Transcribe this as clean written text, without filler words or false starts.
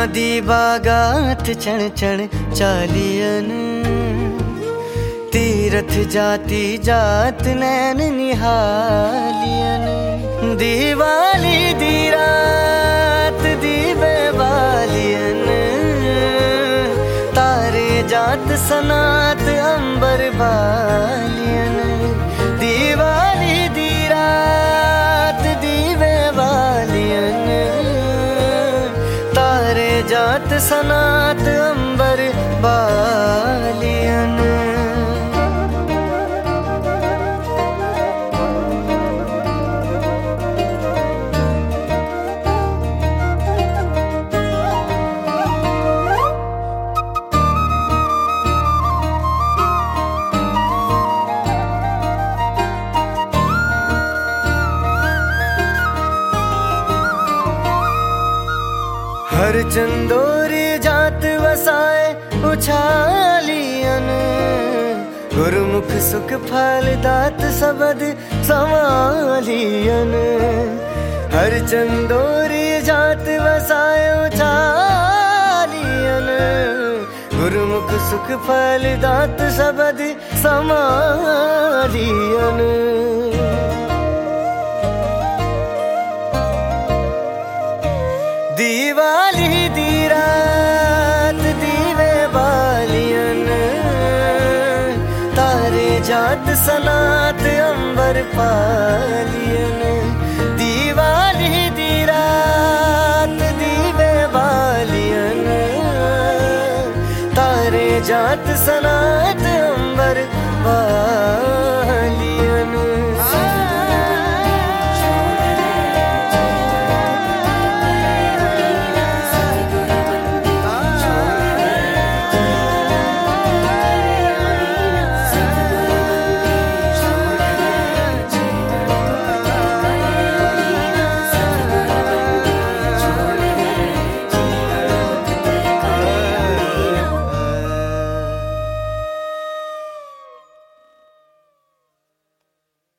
दी बागात चढ़ चढ़ चालियन, तीरथ जाती जात नैन निहालियन। दीवाली दी रात दीवे बालियन, तारे जात सनात अंबर बालियन। दीवाली दी रात दीवे बालियन, तारे जात सनात अंबर बालियन। हर चंदोरी जात वसाए उछालियन, गुरुमुख सुख फल दात सबद संभालियन। हर चंदोरी जात वसाए उछालियन, गुरुमुख सुख फल दात सबद संभालियन। दीवाली दी रात दीवे बालियन, तारे जात सनात अंबर पालियन। दीवाली दी रात दीवे बालियन, तारे जात सनात अंबर पालियन।